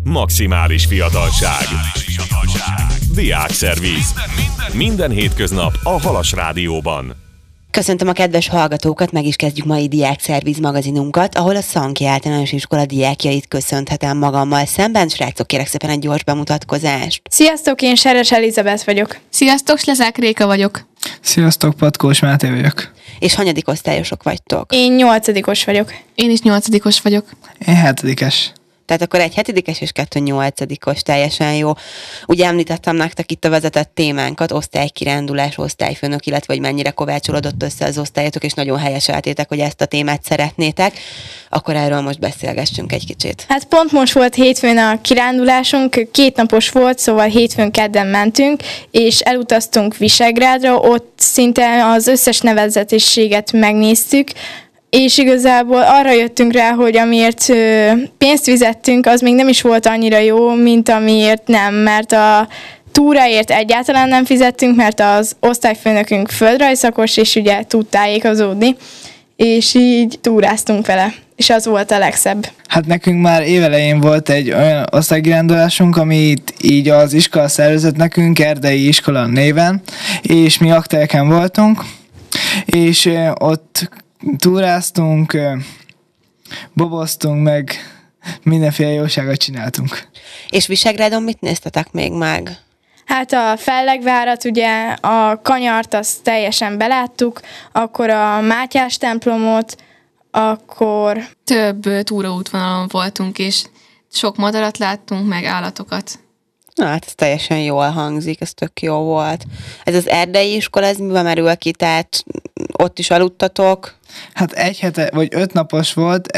Maximális fiatalság. Diákszerviz. Minden hétköznap a Halas Rádióban. Köszöntöm a kedves hallgatókat, meg is kezdjük mai Diákszerviz magazinunkat, ahol a Szanki Általános Iskola diákjait köszönhetem magammal szemben. Srácok, kérek szépen egy gyors bemutatkozást. Sziasztok, én Seres Elizabeth vagyok. Sziasztok, Slezák Réka vagyok. Sziasztok, Patkós Máté vagyok. És hanyadik osztályosok vagytok? Én 8-os vagyok. Én is 8-os vagyok. Én 7-es. Tehát akkor egy 7-es és 2 8-os, teljesen jó. Ugye említettem nektek itt a vezetett témánkat, osztálykirándulás, osztályfőnök, illetve hogy mennyire kovácsolódott össze az osztályotok, és nagyon helyeseltétek, hogy ezt a témát szeretnétek. Akkor erről most beszélgessünk egy kicsit. Hát pont most volt hétfőn a kirándulásunk, 2 napos volt, szóval hétfőn kedden mentünk, és elutaztunk Visegrádra, ott szinte az összes nevezetességet megnéztük, és igazából arra jöttünk rá, hogy amiért pénzt fizettünk, az még nem is volt annyira jó, mint amiért nem, mert a túráért egyáltalán nem fizettünk, mert az osztályfőnökünk földrajzszakos, és ugye tud tájékozódni, és így túráztunk vele, és az volt a legszebb. Hát nekünk már évelején volt egy olyan osztálykirándulásunk, amit így az iskola szervezett nekünk, Erdei Iskola néven, és mi Aktelken voltunk, és ott túráztunk, boboztunk, meg mindenféle jóságot csináltunk. És Visegrádon mit néztetek még meg? Hát a Fellegvárat, ugye a Kanyart, azt teljesen beláttuk, akkor a Mátyás templomot, akkor... Több túraútvonalon voltunk, és sok madarat láttunk, meg állatokat. Na hát ez teljesen jól hangzik, ez tök jó volt. Ez az erdei iskola, ez miben merül ki, tehát ott is aludtatok? Hát 1 hete, vagy 5 napos volt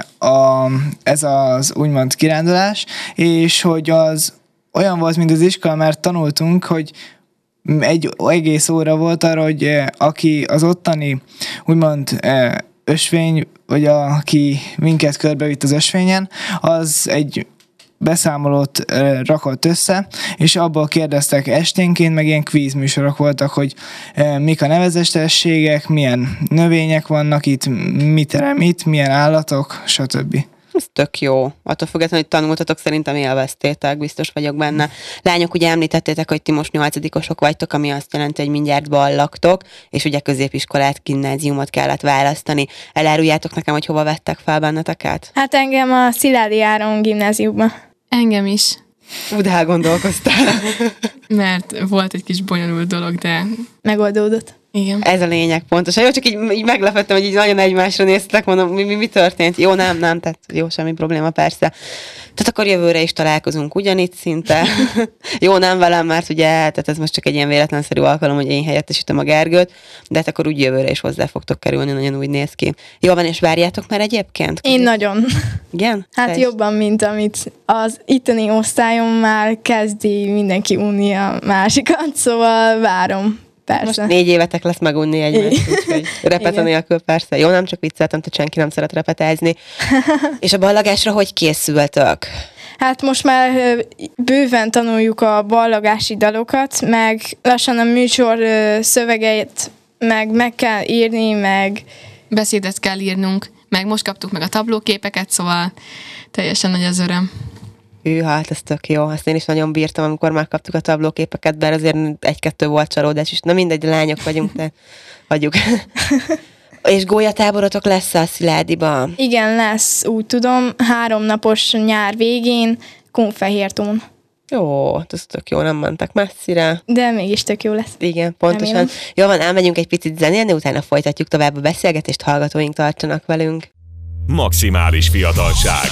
ez az úgymond kirándulás, és hogy az olyan volt, mint az iskola, mert tanultunk, hogy egy egész óra volt arra, hogy aki az ottani úgymond ösvény, vagy aki minket körbevitt az ösvényen, az egy beszámolót rakott össze, és abból kérdeztek esténként, meg ilyen kvízműsorok voltak, hogy mik a nevezetességek, milyen növények vannak itt, mit terem itt, milyen állatok, stb. Ez tök jó. Attól függetlenül, hogy tanultatok, szerintem élveztétek, biztos vagyok benne. Lányok, ugye említettétek, hogy ti most 8-osok vagytok, ami azt jelenti, hogy mindjárt ballaktok, és ugye középiskolát, gimnáziumot kellett választani. Eláruljátok nekem, hogy hova vettek fel benneteket? Hát engem a Szilágyi Áron gimnáziumba. Engem is. De elgondolkoztál. Mert volt egy kis bonyolult dolog, de... Megoldódott. Igen. Ez a lényeg pontosan. Jó, csak így meglepettem, hogy így nagyon egymásra néztetek, mondom, mi történt? Jó, nem, tehát jó, semmi probléma, persze. Tehát akkor jövőre is találkozunk ugyanitt szinte. Jó, nem velem, mert ugye, tehát ez most csak egy ilyen véletlenszerű alkalom, hogy én helyettesítem a Gergőt, de hát akkor úgy jövőre is hozzá fogtok kerülni, nagyon úgy néz ki. Jó van, és várjátok már egyébként? Én nagyon. Igen? Hát jobban, mint amit az itteni osztályom már kezdi mindenki unni a másikat, szóval várom. Persze. Most 4 évetek lesz megunni egymást, úgyhogy repete nélkül persze. Jó, nem csak vicceltem, tehát senki nem szeret repetázni. És a ballagásra hogy készültök? Hát most már bőven tanuljuk a ballagási dalokat, meg lassan a műsor szövegeit meg kell írni, meg... Beszédet kell írnunk, meg most kaptuk meg a tablóképeket, szóval teljesen nagy az öröm. Hát ez tök jó. Azt én is nagyon bírtam, amikor megkaptuk a tablóképeket, bár azért 1-2 volt csalódás is. Na mindegy, lányok vagyunk, de hagyjuk. És gólyatáborotok lesz a Szilágyiban? Igen, lesz, úgy tudom, 3 napos nyár végén, Kunfehértón. Jó, ez tök jó, nem mentek messzire. De mégis tök jó lesz. Igen, pontosan. Remélem. Jó van, elmegyünk egy picit zenélni, utána folytatjuk tovább a beszélgetést, hallgatóink tartsanak velünk. Maximális fiatalság.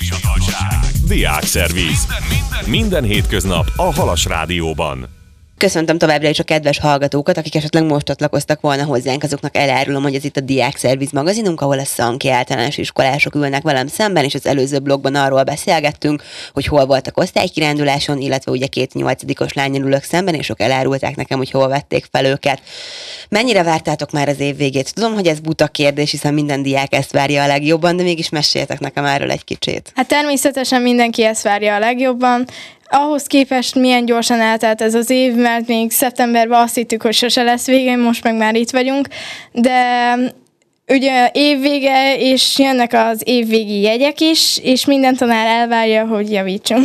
Diákszerviz. Minden hétköznap a Halas Rádióban. Köszöntöm továbbra is a kedves hallgatókat, akik esetleg most csatlakoztak volna hozzánk, azoknak elárulom, hogy ez itt a Diákszerviz magazinunk, ahol a Szanki Általános Iskolások ülnek velem szemben, és az előző blogban arról beszélgettünk, hogy hol voltak osztálykiránduláson, illetve ugye 2 8-os lánnyal ülök szemben, és ők elárulták nekem, hogy hol vették fel őket. Mennyire vártátok már az év végét? Tudom, hogy ez buta kérdés, hiszen minden diák ezt várja a legjobban, de mégis meséljetek nekem erről egy kicsit. Hát természetesen mindenki ezt várja a legjobban. Ahhoz képest milyen gyorsan eltelt ez az év, mert még szeptemberben azt hittük, hogy sose lesz vége, most meg már itt vagyunk, de ugye évvége, és jönnek az évvégi jegyek is, és minden tanár elvárja, hogy javítsunk.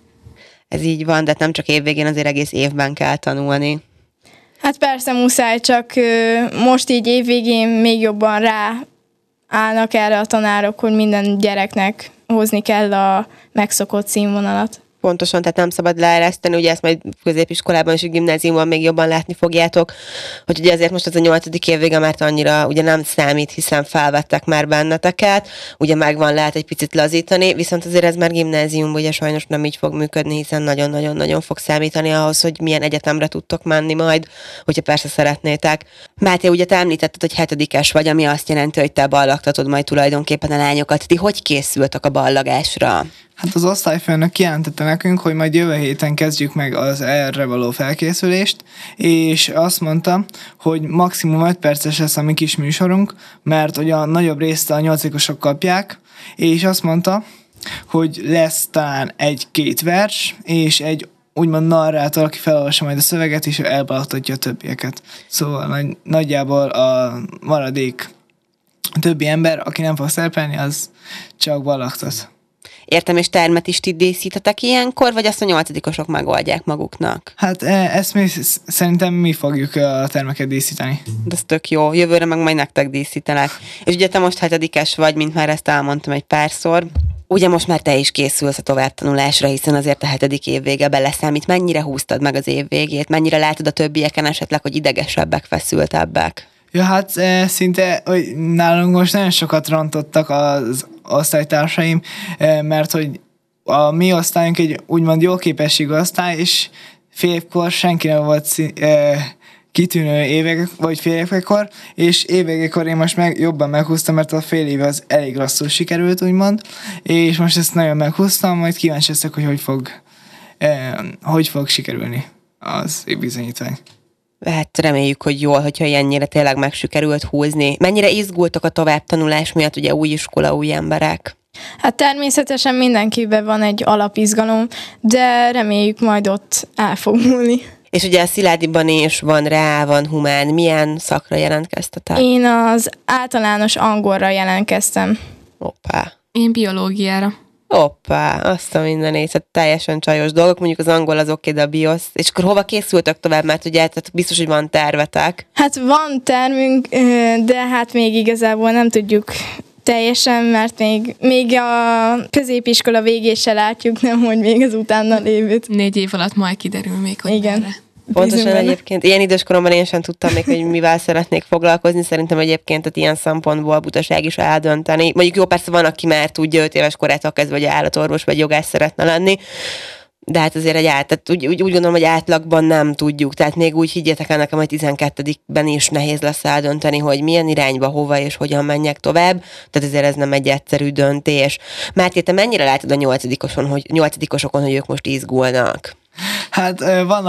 Ez így van, de nem csak évvégén, azért egész évben kell tanulni. Hát persze muszáj, csak most így évvégén még jobban ráállnak erre a tanárok, hogy minden gyereknek hozni kell a megszokott színvonalat. Pontosan, tehát nem szabad leereszteni, ugye ezt majd középiskolában és gimnáziumban még jobban látni fogjátok, hogy ugye azért most ez a 8. évvége már annyira ugye nem számít, hiszen felvettek már benneteket, ugye megvan, lehet egy picit lazítani, viszont azért ez már gimnáziumban ugye sajnos nem így fog működni, hiszen nagyon-nagyon-nagyon fog számítani ahhoz, hogy milyen egyetemre tudtok menni majd, hogyha persze szeretnétek. Máté, ugye te említetted, hogy 7-es vagy, ami azt jelenti, hogy te ballagtatod majd tulajdonképpen a lányokat. Ti hogy készültek a ballagásra? Hát az osztályfőnök kijelentette nekünk, hogy majd jövő héten kezdjük meg az erre való felkészülést, és azt mondta, hogy maximum 5 perces lesz a mi kis műsorunk, mert ugye a nagyobb részt a 8-osok kapják, és azt mondta, hogy lesz talán 1-2 vers, és egy úgymond narrátor, aki felolvassa majd a szöveget, és elballagtatja a többieket. Szóval nagyjából a maradék többi ember, aki nem fog szerepelni, az csak ballagtat. Értem, és termet is ti díszítetek ilyenkor, vagy azt a 8-osok megoldják maguknak? Hát ezt szerintem mi fogjuk a termeket díszíteni. De ez tök jó, jövőre meg majd nektek díszítenek. És ugye te most 7-es vagy, mint már ezt elmondtam egy párszor. Ugye most már te is készülsz a továbbtanulásra, hiszen azért a 7. évvége beleszámít. Mennyire húztad meg az évvégét? Mennyire látod a többieken esetleg, hogy idegesebbek, feszültebbek? Ja, hát szinte hogy nálunk most nagyon sokat rontottak az osztálytársaim, mert hogy a mi osztályunk egy úgymond jó képességű osztály, és fél évkor senki nem volt kitűnő évek, vagy fél évekor, és évvégékor én most jobban meghúztam, mert a fél év az elég rosszul sikerült, úgymond, és most ezt nagyon meghúztam, majd kíváncsi leszek, hogy fog sikerülni az évbizonyítvány. Hát reméljük, hogy jól, hogyha ilyennyire tényleg meg sikerült húzni. Mennyire izgultok a továbbtanulás miatt, ugye új iskola, új emberek? Hát természetesen mindenkiben van egy alapizgalom, de reméljük majd ott el fog múlni. És ugye a Sziládiban is van rá, van humán. Milyen szakra jelentkeztetek? Én az általános angolra jelentkeztem. Hoppá. Én biológiára. Hoppá, azt a mindenét, tehát teljesen csajos dolgok, mondjuk az angol az oké, de a biosz. És akkor hova készültök tovább, mert ugye tehát biztos, hogy van tervetek. Hát van termünk, de hát még igazából nem tudjuk teljesen, mert még a középiskola végét se látjuk, nem, hogy még az utána lévőt. 4 év alatt majd kiderül még, hogy igen. merre. Pontosan egyébként. Ilyen időskoromban én sem tudtam még, hogy mivel szeretnék foglalkozni. Szerintem egyébként tehát ilyen szempontból butaság is eldönteni. Mondjuk jó, persze van, aki már tudja 5 éves korától kezdve, hogy állatorvos vagy jogász szeretne lenni, de hát azért tehát úgy gondolom, hogy átlagban nem tudjuk. Tehát még úgy higgyétek el nekem, hogy 12-ben is nehéz lesz eldönteni, hogy milyen irányba, hova és hogyan menjek tovább. Tehát azért ez nem egy egyszerű döntés. Máté, te mennyire látod a 8-osokon, hogy ők most izgulnak? Hát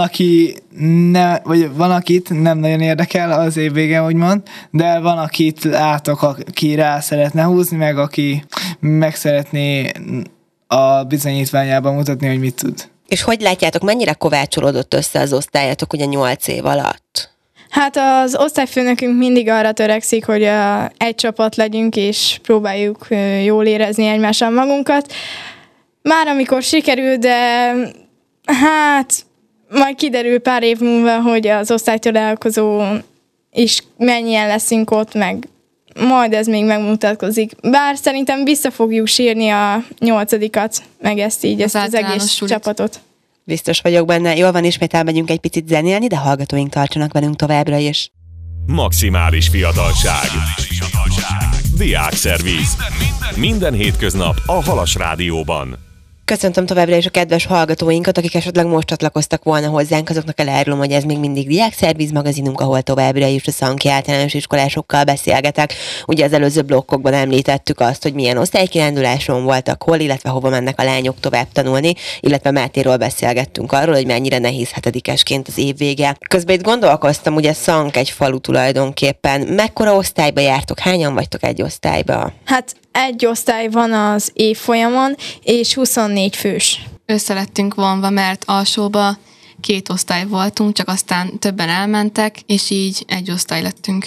van, akit nem nagyon érdekel az év vége, úgymond, de van, akit látok, aki rá szeretne húzni, meg aki meg szeretné a bizonyítványában mutatni, hogy mit tud. És hogy látjátok, mennyire kovácsolódott össze az osztályatok ugye 8 év alatt? Hát az osztályfőnökünk mindig arra törekszik, hogy egy csapat legyünk, és próbáljuk jól érezni egymással magunkat. Már amikor sikerül, de hát majd kiderül pár év múlva, hogy az osztálytalálkozó is mennyien leszünk ott, meg majd ez még megmutatkozik. Bár szerintem vissza fogjuk sírni a 8-at, meg ezt így, ezt az egész csapatot. Biztos vagyok benne. Jól van, ismét elmegyünk egy picit zenélni, de hallgatóink tartsanak velünk továbbra is. Maximális fiatalság. Diákszerviz. Minden hétköznap a Halas Rádióban. Köszöntöm továbbra is a kedves hallgatóinkat, akik esetleg most csatlakoztak volna hozzánk, azoknak elárulom, hogy ez még mindig Diákszerviz magazinunk, ahol továbbra is a szanki általános iskolásokkal beszélgetek. Ugye az előző blokkokban említettük azt, hogy milyen osztálykiránduláson voltak, hol, illetve hova mennek a lányok tovább tanulni, illetve Mátéról beszélgettünk arról, hogy mennyire nehéz 7-esként az év vége. Közben itt gondolkoztam, ugye Szank egy falu tulajdonképpen. Mekkora osztályba jártok? Hányan vagytok egy osztályba? Hát egy osztály van az évfolyamon, és 24 fős. Összelettünk vonva, mert alsóba 2 osztály voltunk, csak aztán többen elmentek, és így egy osztály lettünk.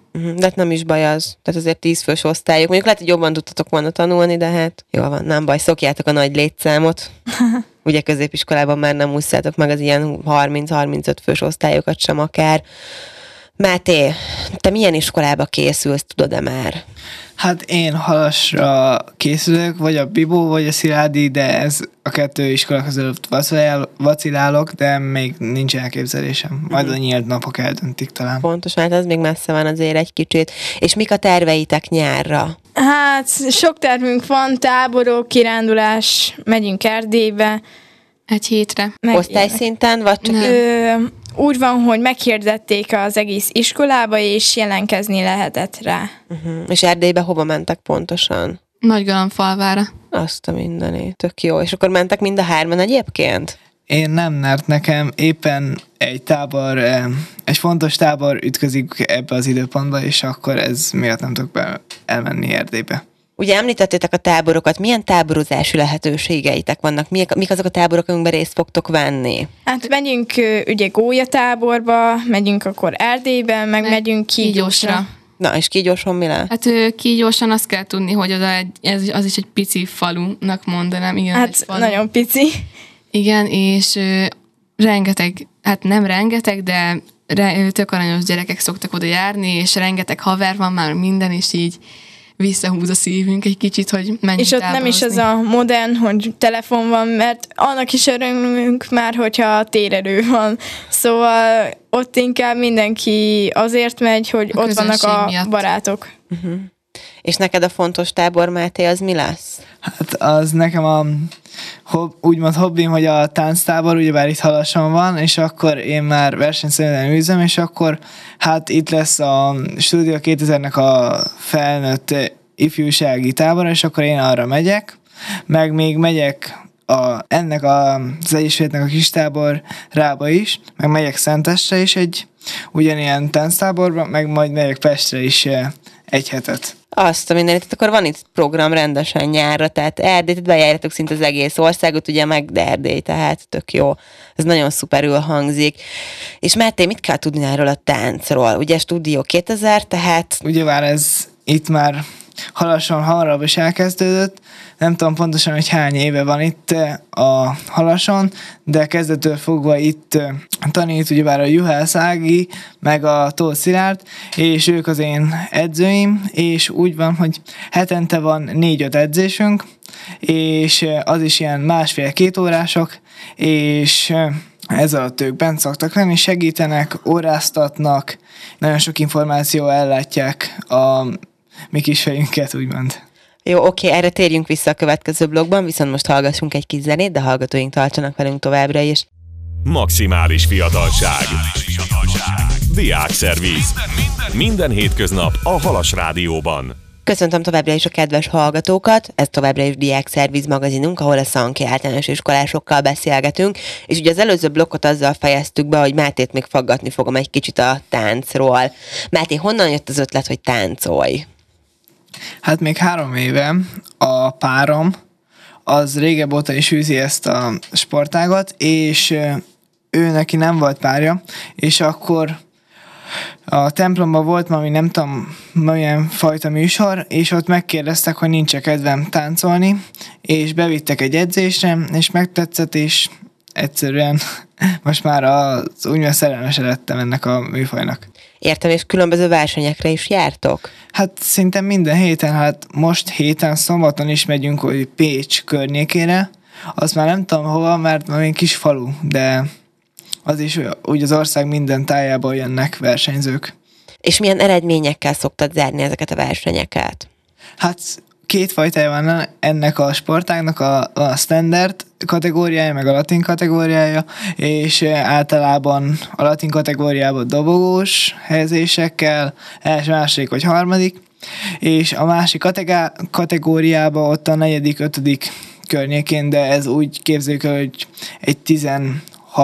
De hát nem is baj az. Tehát azért 10 fős osztályok. Mondjuk lehet, hogy jobban tudtatok volna tanulni, de hát jól van, nem baj, szokjátok a nagy létszámot. Ugye középiskolában már nem ússzátok meg az ilyen 30-35 fős osztályokat sem akár. Máté, te milyen iskolába készülsz, tudod-e már? Hát én Halasra készülök, vagy a Bibó, vagy a Sziládi, de ez a 2 iskola között vacilálok, de még nincs elképzelésem. Majd a nyílt napok eldöntik talán. Pontosan, hát ez még messze van azért egy kicsit. És mik a terveitek nyárra? Hát sok tervünk van, táborok, kirándulás, megyünk Erdélybe. Egy hétre. Osztályszinten, vagy csak... Úgy van, hogy meghirdették az egész iskolába, és jelentkezni lehetett rá. És Erdélybe hova mentek pontosan? Nagygalambfalvára. Azt a mindenit. Tök jó. És akkor mentek mind a 3 egyébként? Én nem, mert nekem éppen egy fontos tábor ütközik ebbe az időpontba, és akkor ez miatt nem tudok elmenni Erdélybe. Ugye említettétek a táborokat, milyen táborozási lehetőségeitek vannak? Mik azok a táborok, amikben részt fogtok venni? Hát megyünk ugye gólyatáborba, megyünk akkor Erdélybe, meg megyünk Kígyósra. Na, és Kígyóson mi lesz? Hát Kígyóson azt kell tudni, hogy az is egy pici falunak mondanám. Igen, hát nagyon pici. Igen, és rengeteg, hát nem rengeteg, de tök aranyos gyerekek szoktak oda járni, és rengeteg haver van már minden, és így visszahúz a szívünk egy kicsit, hogy menjünk és ott táborozni. Nem is az a modern, hogy telefon van, mert annak is örülünk már, hogyha térerő van. Szóval ott inkább mindenki azért megy, hogy ott vannak a miatt. Barátok. És neked a fontos tábor, Máté, az mi lesz? Hát az nekem úgymond hobbim, hogy a tánctábor, ugyebár itt Halason van, és akkor én már versenyszerűen űzöm, és akkor hát itt lesz a Stúdió 2000-nek a felnőtt ifjúsági tábor, és akkor én arra megyek, meg még megyek ennek az egyesületnek a kis táborrába is, meg megyek Szentestre is egy ugyanilyen tánctáborba, meg majd megyek Pestre is egy hetet. Azt a mindenit, akkor van itt program rendesen nyárra, tehát Erdélyt bejárjátok szinte az egész országot, ugye meg Erdély, tehát tök jó. Ez nagyon szuperül hangzik. És Máté, mit kell tudni erről a táncról? Ugye Stúdió 2000, tehát... Ugyebár ez itt már Halason hamarabb is elkezdődött. Nem tudom pontosan, hogy hány éve van itt a Halason, de kezdettől fogva itt tanít ugyebár a Juhász Ági, meg a Tóth Szilárd, és ők az én edzőim, és úgy van, hogy hetente van 4-5 edzésünk, és az is ilyen 1,5-2 órások, és ez alatt ők bent szoktak lenni, segítenek, óráztatnak, nagyon sok információ ellátják a mi kis fejünket, úgymond. Jó, oké, erre térjünk vissza a következő blogban, viszont most hallgassunk egy kis zenét, de hallgatóink tartsanak velünk továbbra is. Maximális fiatalság. Diákszerviz. Minden hétköznap a Halas Rádióban. Köszöntöm továbbra is a kedves hallgatókat, ez továbbra is Diákszerviz magazinunk, ahol a Szanki általános iskolásokkal beszélgetünk, és ugye az előző blokkot azzal fejeztük be, hogy Mátét még faggatni fogom egy kicsit a táncról. Máté, honnan jött az ötlet, hogy táncolj? Hát még 3 éve a párom, az régebb óta is űzi ezt a sportágat, és ő neki nem volt párja, és akkor a templomban volt valami, nem tudom, milyen fajta műsor, és ott megkérdeztek, hogy nincs-e kedvem táncolni, és bevittek egy edzésre, és megtetszett, és egyszerűen most már az úgymond szerelmese lettem ennek a műfajnak. Értem, és különböző versenyekre is jártok? Hát szinte minden héten, hát most héten szombaton is megyünk, hogy Pécs környékére. Azt már nem tudom hova, mert már egy kis falu, de az is úgy az ország minden tájából jönnek versenyzők. És milyen eredményekkel szoktad zárni ezeket a versenyeket? Hát 2 fajtája van ennek a sportágnak, a standard kategóriája, meg a latin kategóriája, és általában a latin kategóriában dobogós helyezésekkel, első, második vagy harmadik, és a másik kategóriában ott a 4., 5. környékén, de ez úgy képzeljük, hogy egy 16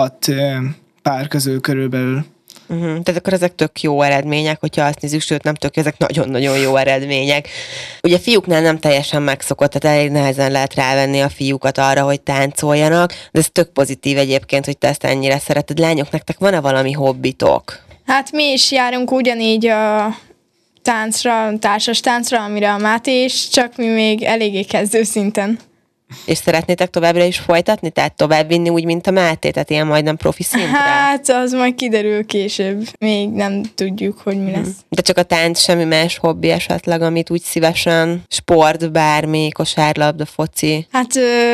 pár közül körülbelül. Tehát akkor ezek tök jó eredmények, hogyha azt nézzük, sőt nem tök, ezek nagyon-nagyon jó eredmények. Ugye fiúknál nem teljesen megszokott, tehát elég nehezen lehet rávenni a fiúkat arra, hogy táncoljanak, de ez tök pozitív egyébként, hogy te ezt ennyire szereted. Lányok, nektek van-e valami hobbitok? Hát mi is járunk ugyanígy a táncra, társas táncra, amire a Máté is, csak mi még eléggé kezdő szinten. És szeretnétek továbbra is folytatni? Tehát továbbvinni úgy, mint a Máté? Tehát ilyen majdnem profi szintre? Hát, az majd kiderül később. Még nem tudjuk, hogy mi lesz. De csak a tánc, semmi más hobbi esetleg, amit úgy szívesen, sport, bármi, kosárlabda, foci? Hát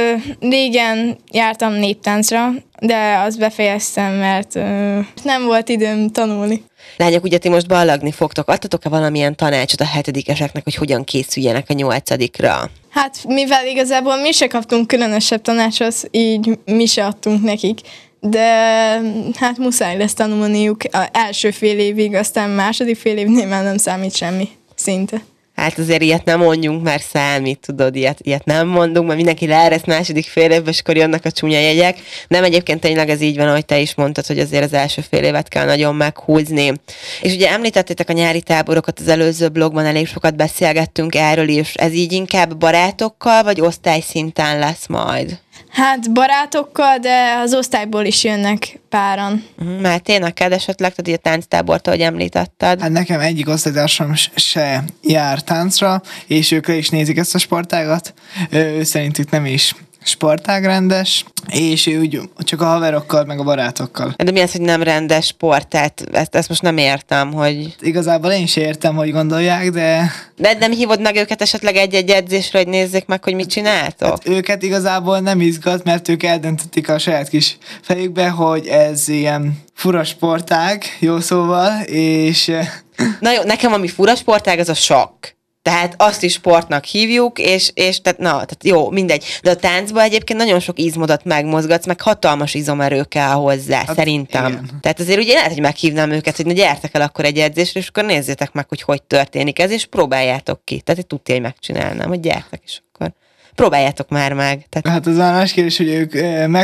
régen jártam néptáncra, de azt befejeztem, mert nem volt időm tanulni. Lányok, ugye ti most ballagni fogtok. Adtatok-e valamilyen tanácsot a 7-eseknek, hogy hogyan készüljenek a 8-ra? Hát mivel igazából mi se kaptunk különösebb tanácsot, így mi se adtunk nekik. De hát muszáj lesz tanulniuk az első fél évig, aztán második fél évnél már nem számít semmi szinte. Hát azért ilyet nem mondjunk, mert számít, tudod, ilyet nem mondunk, mert mindenki leeresz második fél évben, és akkor jönnek a csúnya jegyek. Nem, egyébként tényleg ez így van, ahogy te is mondtad, hogy azért az első fél évet kell nagyon meghúzni. És ugye említettétek a nyári táborokat az előző blogban, elég sokat beszélgettünk erről is. Ez így inkább barátokkal, vagy osztályszinten lesz majd? Hát barátokkal, de az osztályból is jönnek páran. Máté, neked esetleg, tehát a tánctábort, ahogy említetted? Hát nekem egyik osztálytársam se jár táncra, és ők is nézik ezt a sportágat. Ő szerintük nem is sportágrendes, és ő úgy csak a haverokkal, meg a barátokkal. De mi az, hogy nem rendes sport? Tehát ezt most nem értem, hogy... Igazából én sem értem, hogy gondolják, de... De nem hívod meg őket esetleg egy-egy edzésre, hogy nézzék meg, hogy mit csináltok? Hát őket igazából nem izgat, mert ők eldöntötték a saját kis fejükbe, hogy ez ilyen fura sportág, jó szóval, és... Na jó, nekem ami fura sportág, az a sakk. Tehát azt is sportnak hívjuk, és tehát jó, mindegy. De a táncban egyébként nagyon sok izmodat megmozgatsz, meg hatalmas izomerő kell hozzá, hát, szerintem. Igen. Tehát azért ugye lehet, hogy meghívnám őket, hogy na gyertek el akkor egy edzésre, és akkor nézzétek meg, hogy történik ez, és próbáljátok ki. Tehát egy tudja, hogy megcsinálnám, hogy gyertek, és akkor próbáljátok már meg. Tehát... Hát az a más kérdés, hogy ők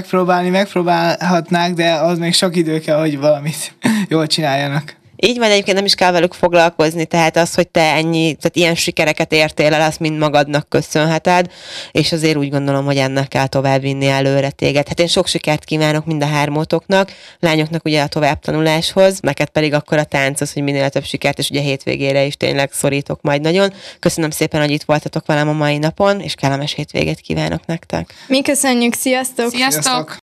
megpróbálhatnák, de az még sok idő kell, hogy valamit jól csináljanak. Így van, egyébként nem is kell velük foglalkozni, tehát az, hogy te tehát ilyen sikereket értél el, azt mind magadnak köszönheted, és azért úgy gondolom, hogy ennek kell továbbvinni előre téged. Hát én sok sikert kívánok mind a hármótoknak, lányoknak ugye a továbbtanuláshoz, neked pedig akkor a tánchoz, hogy minél több sikert, és ugye hétvégére is tényleg szorítok majd nagyon. Köszönöm szépen, hogy itt voltatok velem a mai napon, és kellemes hétvégét kívánok nektek. Mi köszönjük, sziasztok! Sziasztok!